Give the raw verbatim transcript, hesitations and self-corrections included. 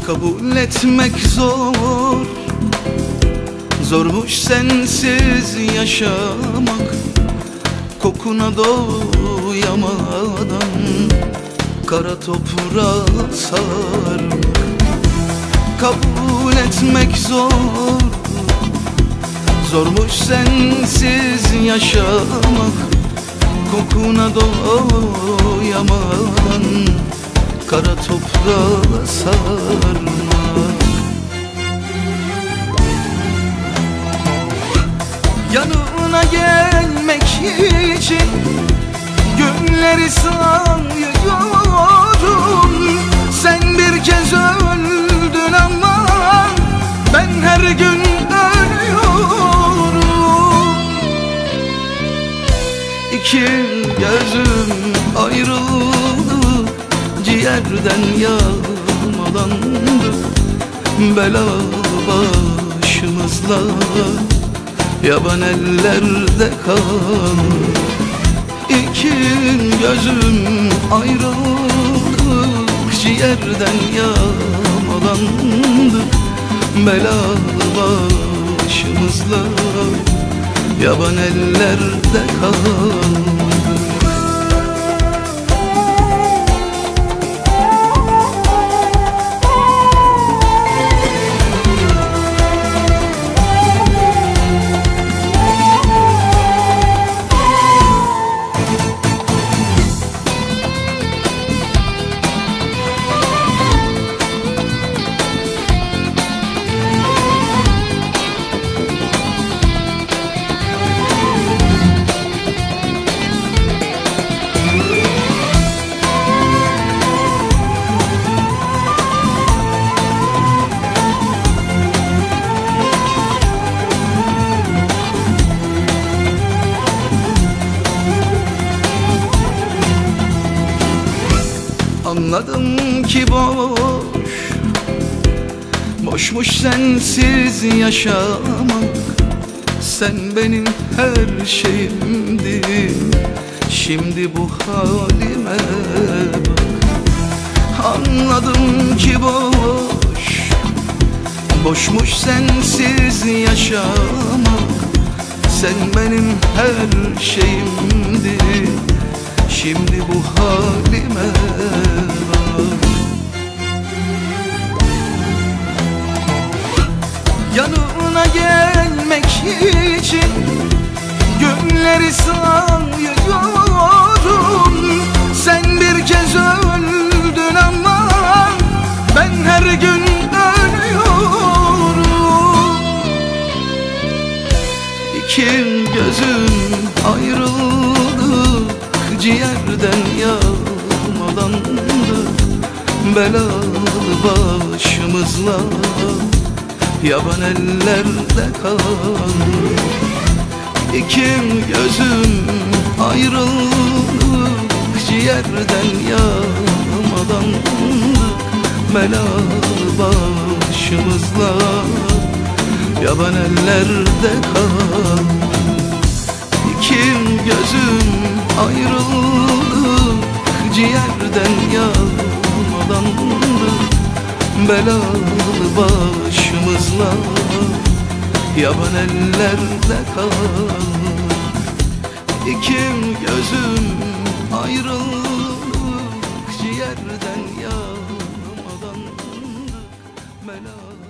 Kabul etmek zor, zormuş sensiz yaşamak. Kokuna doyamadan kara toprağa sarmak. Kabul etmek zor, zormuş sensiz yaşamak. Kokuna doyamadan kara toprağa sarmak. Yanına gelmek için günleri sayıyorum. Sen bir kez öldün ama ben her gün ölüyorum. İki gözüm ayrıldı, ciğerden yağmalandı. Bela başımızla yaban ellerde kaldı. İki gözüm ayrıldı, ciğerden yağmalandı. Bela başımızla yaban ellerde kaldı. Anladım ki boş, boşmuş sensiz yaşamak. Sen benim her şeyimdi, şimdi bu halime bak. Anladım ki boş, boşmuş sensiz yaşamak. Sen benim her şeyimdi, şimdi bu halime bak. Yanına gelmek için günleri sayıyorum. Sen bir kez öldün ama ben her gün ölüyorum. İki gözüm ayrıldı, ciğerden yağmalandı. Belalı başımızla yaban ellerde kaldı. İki gözüm ayrıldı, ciğerden yağmalandı. Belalı başımızla yaban ellerde kaldı. İki gözüm ayrıldı, ciğerden yağmalandı. Belalı başımızla yaban ellerde kaldı. İki gözüm ayrıldı, ciğerden yağmalandı. Belalı